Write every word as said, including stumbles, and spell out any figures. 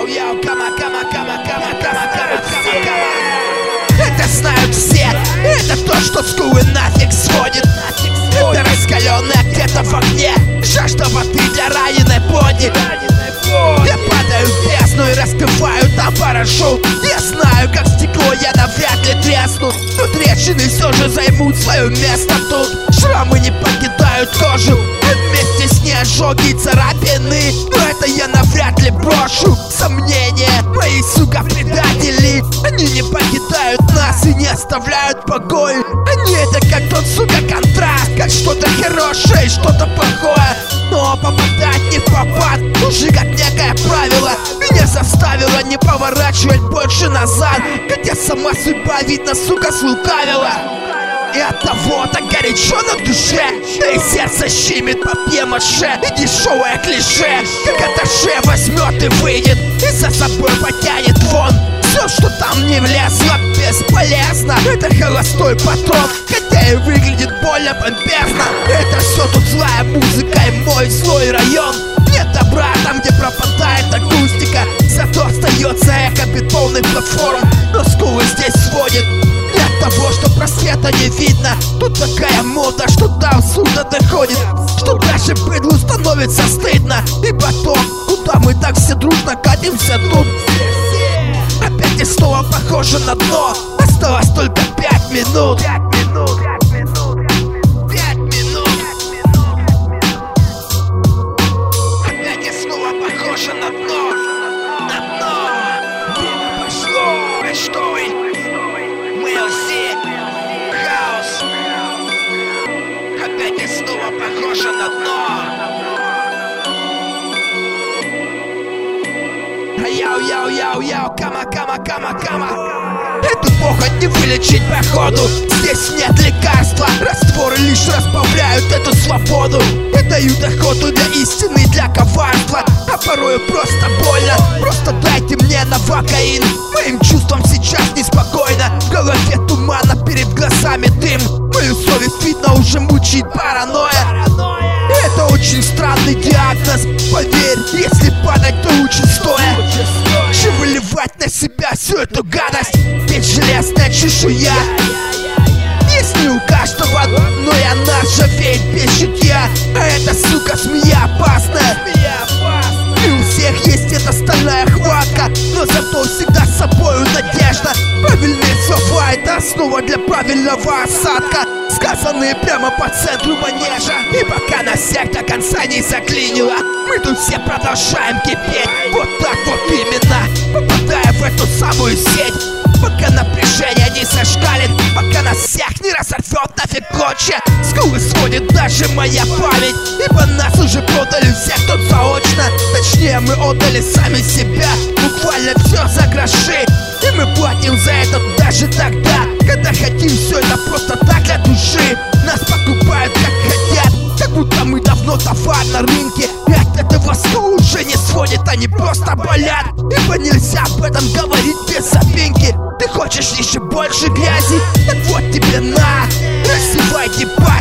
Йоу-йоу-йоу, кама, кама, кама, кама, кама, кама, кама, кама. Это знают все, это то, что скулы нафиг сводит. Это раскаленная где-то в огне жажда воды для раненой пони. Я падаю в бездну и распеваю там парашют. Я знаю, как стекло, я навряд ли тресну, но трещины все же займут свое место тут. Шрамы не покидают кожу, вместе с ней ожоги и царапины, но это я навряд ли брошу. Сомнения, мои, сука, предатели, они не покидают нас и не оставляют покой. Они это как тот, сука, контраст, как что-то хорошее и что-то плохое, но попадать не в попад уже как некое правило меня заставило не поворачивать больше назад, хотя сама судьба, видно, сука, слукавила. И от того так горячо на душе, да и сердце щемит папье-маше и дешевое клише, как аташе возьмет и выйдет и за собой потянет вон. Все, что там не влезло, бесполезно. Это холостой поток, хотя и выглядит более помпезно. Это все тут злая музыка и мой злой район. Нет добра там, где пропадает акустика, зато остается эхо бетонных платформ. Но скулы здесь сводит не от того, что просвета не видно. Тут такая мода, что до абсурда доходит, что даже быдлу становится стыдно. И потом, куда мы так все дружно катимся тут? Опять и снова похоже на дно. Осталось только пять минут. Пять минут. Пять минут. Опять и снова похоже на дно. На дно. Время пошло. Почтовый. Мэлси. Хаус. Опять и снова похоже на дно. Яу-яу-яу-яу, кама, кама, кама, кама. Эту похоть не вылечить походу. Здесь нет лекарства, растворы лишь разбавляют эту свободу и дают охоту для истины, для коварства. А порою просто больно, просто дайте мне новокаин. Моим чувствам сейчас неспокойно, в голове тумана, перед глазами дым. Мою совесть, видно, уже мучает паранойя. Это очень странный диагноз, поверь, если падать, то лучше стоя. Че выливать на себя всю эту гадость, ведь железная чешуя есть не у каждого, но и она ржавеет без житья. А эта, сука, змея опасная. И у всех есть эта стальная хватка, но зато всегда с собою надежда. Правильные слова — это основа для правильного осадка, сказанные прямо по центру манежа. И пока нас всех до конца не заклинило, мы тут все продолжаем кипеть. Вот так вот именно, попадая в эту самую сеть. Пока напряжение не зашкалит, пока нас всех не разорвет нафиг клочья. Скулы сводит даже моя память, ибо нас уже продали всех тут заочно. Точнее, мы отдали сами себя, буквально все за гроши. И мы платим за это даже тогда, когда хотим все это просто так для души. Нас покупают как хотят, как будто мы давно товар на рынке. И от этого скул уже не сводит, они просто болят. Ибо нельзя об этом говорить без запинки. Ты хочешь еще больше грязи? Так вот тебе на, рассевайте пар.